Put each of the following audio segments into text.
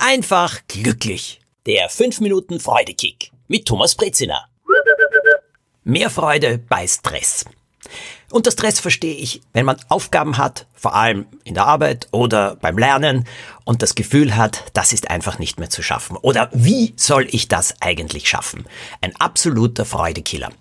Einfach glücklich. Der 5-Minuten-Freudekick mit Thomas Brezina. Mehr Freude bei Stress. Unter Stress verstehe ich, wenn man Aufgaben hat, vor allem in der Arbeit oder beim Lernen und das Gefühl hat, das ist einfach nicht mehr zu schaffen. Oder wie soll ich das eigentlich schaffen? Ein absoluter Freudekiller.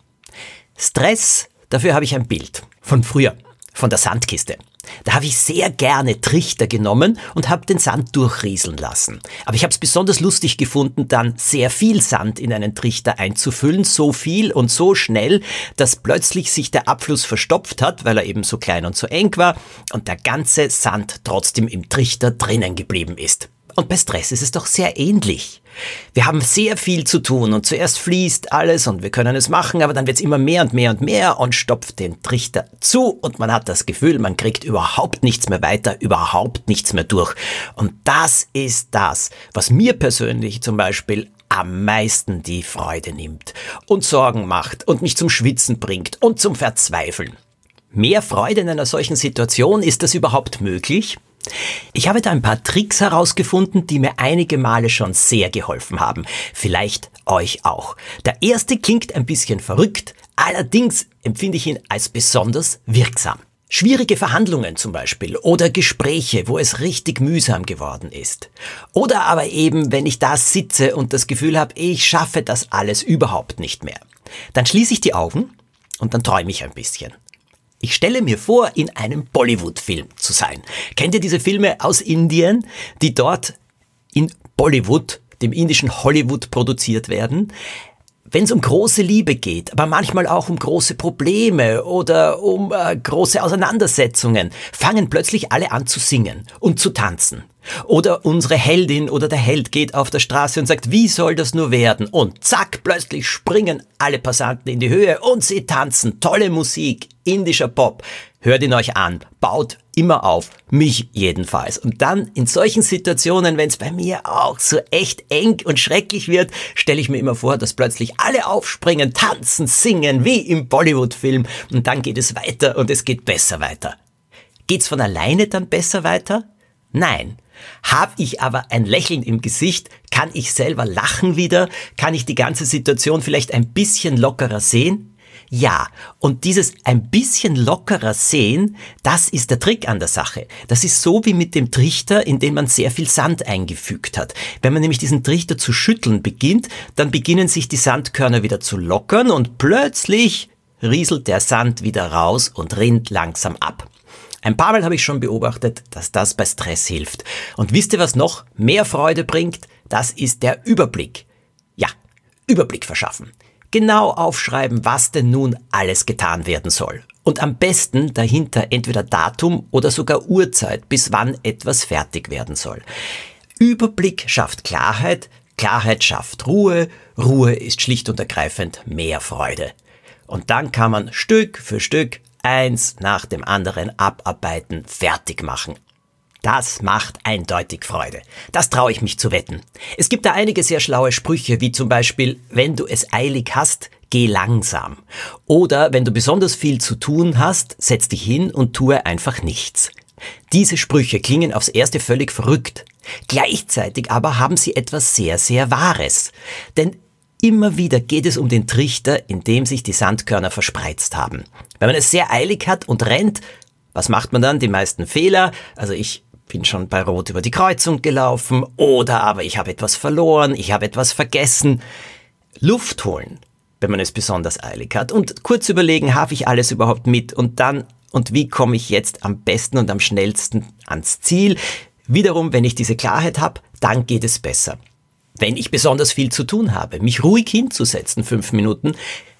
Stress, dafür habe ich ein Bild von früher, von der Sandkiste. Da habe ich sehr gerne Trichter genommen und habe den Sand durchrieseln lassen. Aber ich habe es besonders lustig gefunden, dann sehr viel Sand in einen Trichter einzufüllen, so viel und so schnell, dass plötzlich sich der Abfluss verstopft hat, weil er eben so klein und so eng war und der ganze Sand trotzdem im Trichter drinnen geblieben ist. Und bei Stress ist es doch sehr ähnlich. Wir haben sehr viel zu tun und zuerst fließt alles und wir können es machen, aber dann wird es immer mehr und mehr und mehr und stopft den Trichter zu und man hat das Gefühl, man kriegt überhaupt nichts mehr weiter, überhaupt nichts mehr durch. Und das ist das, was mir persönlich zum Beispiel am meisten die Freude nimmt und Sorgen macht und mich zum Schwitzen bringt und zum Verzweifeln. Mehr Freude in einer solchen Situation, ist das überhaupt möglich? Ich habe da ein paar Tricks herausgefunden, die mir einige Male schon sehr geholfen haben. Vielleicht euch auch. Der erste klingt ein bisschen verrückt, allerdings empfinde ich ihn als besonders wirksam. Schwierige Verhandlungen zum Beispiel oder Gespräche, wo es richtig mühsam geworden ist. Oder aber eben, wenn ich da sitze und das Gefühl habe, ich schaffe das alles überhaupt nicht mehr. Dann schließe ich die Augen und dann träume ich ein bisschen. Ich stelle mir vor, in einem Bollywood-Film zu sein. Kennt ihr diese Filme aus Indien, die dort in Bollywood, dem indischen Hollywood, produziert werden? Wenn es um große Liebe geht, aber manchmal auch um große Probleme oder um große Auseinandersetzungen, fangen plötzlich alle an zu singen und zu tanzen. Oder unsere Heldin oder der Held geht auf der Straße und sagt, wie soll das nur werden? Und zack, plötzlich springen alle Passanten in die Höhe und sie tanzen. Tolle Musik, indischer Pop. Hört ihn euch an, baut immer auf, mich jedenfalls. Und dann in solchen Situationen, wenn es bei mir auch so echt eng und schrecklich wird, stelle ich mir immer vor, dass plötzlich alle aufspringen, tanzen, singen, wie im Bollywood-Film. Und dann geht es weiter und es geht besser weiter. Geht's von alleine dann besser weiter? Nein. Habe ich aber ein Lächeln im Gesicht, kann ich selber lachen wieder, kann ich die ganze Situation vielleicht ein bisschen lockerer sehen? Ja, und dieses ein bisschen lockerer sehen, das ist der Trick an der Sache. Das ist so wie mit dem Trichter, in den man sehr viel Sand eingefügt hat. Wenn man nämlich diesen Trichter zu schütteln beginnt, dann beginnen sich die Sandkörner wieder zu lockern und plötzlich rieselt der Sand wieder raus und rinnt langsam ab. Ein paar Mal habe ich schon beobachtet, dass das bei Stress hilft. Und wisst ihr, was noch mehr Freude bringt? Das ist der Überblick. Ja, Überblick verschaffen. Genau aufschreiben, was denn nun alles getan werden soll. Und am besten dahinter entweder Datum oder sogar Uhrzeit, bis wann etwas fertig werden soll. Überblick schafft Klarheit, Klarheit schafft Ruhe, Ruhe ist schlicht und ergreifend mehr Freude. Und dann kann man Stück für Stück eins nach dem anderen abarbeiten, fertig machen. Das macht eindeutig Freude. Das traue ich mich zu wetten. Es gibt da einige sehr schlaue Sprüche, wie zum Beispiel, wenn du es eilig hast, geh langsam. Oder wenn du besonders viel zu tun hast, setz dich hin und tue einfach nichts. Diese Sprüche klingen aufs Erste völlig verrückt. Gleichzeitig aber haben sie etwas sehr, sehr Wahres. Denn immer wieder geht es um den Trichter, in dem sich die Sandkörner verspreizt haben. Wenn man es sehr eilig hat und rennt, was macht man dann? Die meisten Fehler. Also ich bin schon bei Rot über die Kreuzung gelaufen oder aber ich habe etwas verloren, ich habe etwas vergessen. Luft holen, wenn man es besonders eilig hat und kurz überlegen, habe ich alles überhaupt mit und dann, und wie komme ich jetzt am besten und am schnellsten ans Ziel? Wiederum, wenn ich diese Klarheit habe, dann geht es besser. Wenn ich besonders viel zu tun habe, mich ruhig hinzusetzen, 5 Minuten,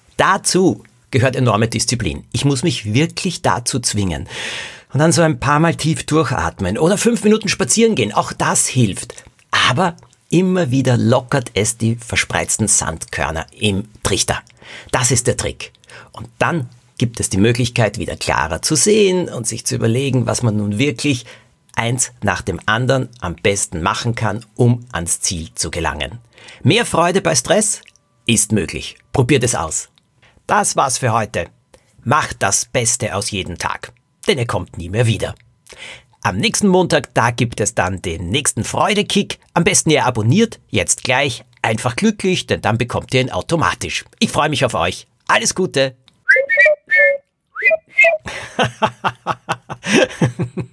dazu gehört enorme Disziplin. Ich muss mich wirklich dazu zwingen. Und dann so ein paar Mal tief durchatmen oder 5 Minuten spazieren gehen, auch das hilft. Aber immer wieder lockert es die verspreizten Sandkörner im Trichter. Das ist der Trick. Und dann gibt es die Möglichkeit, wieder klarer zu sehen und sich zu überlegen, was man nun wirklich eins nach dem anderen am besten machen kann, um ans Ziel zu gelangen. Mehr Freude bei Stress ist möglich. Probiert es aus. Das war's für heute. Macht das Beste aus jedem Tag, denn er kommt nie mehr wieder. Am nächsten Montag, da gibt es dann den nächsten Freudekick. Am besten ihr abonniert, jetzt gleich, einfach glücklich, denn dann bekommt ihr ihn automatisch. Ich freue mich auf euch. Alles Gute.